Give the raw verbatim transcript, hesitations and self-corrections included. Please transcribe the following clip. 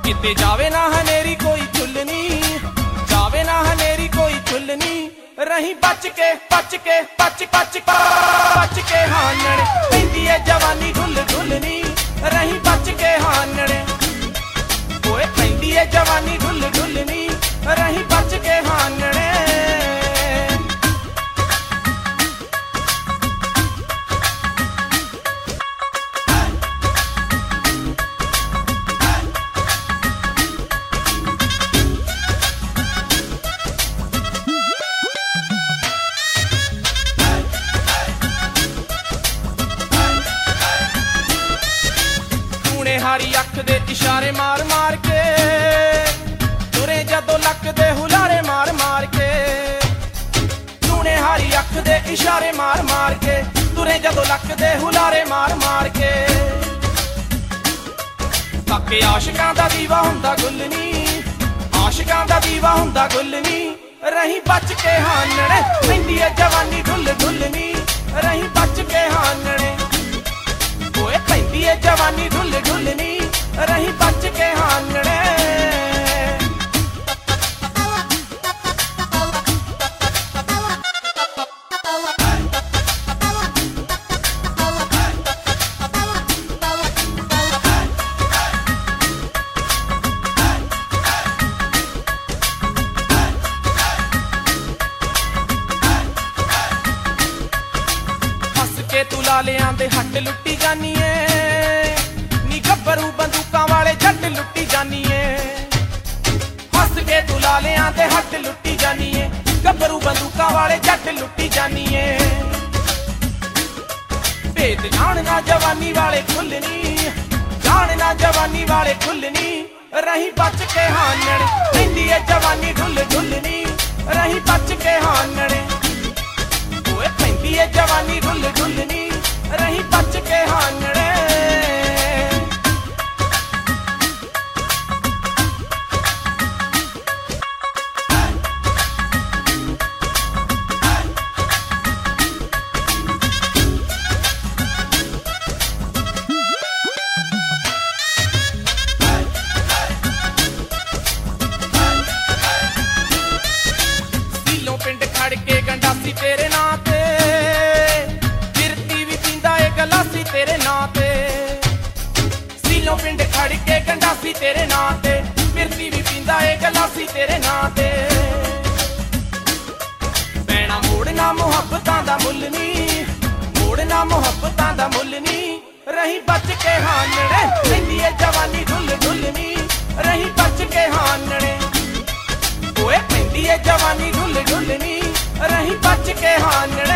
किते जावे ना हनेरी कोई चुलनी, जावे ना हनेरी कोई चुलनी, रही बच के बच के बच बच बच के हानड़े, पैंदी है जवानी ढुल ढुलनी, रही बच के हानड़े, ओए पैंदी है जवानी ढुल ढुलनी, रही बच के हानड़े। हारी अख दे इशारे मार मार के तुरे जदों लक दे हुलारे मार मार के, तूने हारी अख दे इशारे मार मार के तुरे जदों लक दे हुलारे मार मार के। ताके आशिकां दा दीवा हुंदा गुलनी, आशिकां दा दीवा हुंदा गुलनी, रही बच के हानड़े, पैंदी है जवानी ढुल ढुलनी, रही बच के हानड़े, ओए पैंदी है जवानी ढुल ढुलनी, रही बच के हानड़े। हस के तू लालियां दे हट लुट्टी जानी है, गब्बरू बंदूकां वाले जट लुट्टी जानी है, हस के तू लालियां दे हट लुट्टी जानी है, गब्बरू बंदूकां वाले जट लुट्टी जानी है। भेद जानना जवानी वाले खुलनी, जानना जवानी वाले खुलनी, रही बच के हानड़े, पैंदी है जवानी ढुल ढुलनी, रही बच के हानड़े, ओए पैंदी है जवानी ढुल ढुलनी, रही बच के हानड़े। पिंड खड़ के गंडासी तेरे नां ते, फिरती भी पींदा ए गलासी तेरे नां ते, सीलों पिंड खड़ के गंडासी तेरे नां ते, फिरती भी पींदा ए गलासी तेरे नां ते। पैना मोड़ना मुहब्बतां दा मुल नी, मोड़ना मुहब्बतां दा मुल नी, रही बच के हानड़े, पैंदी है जवानी ढुल ढुलनी, रही बच के हानड़े, ओए पैंदी है जवानी ढुल ढुलनी, रही बच के हानड़े।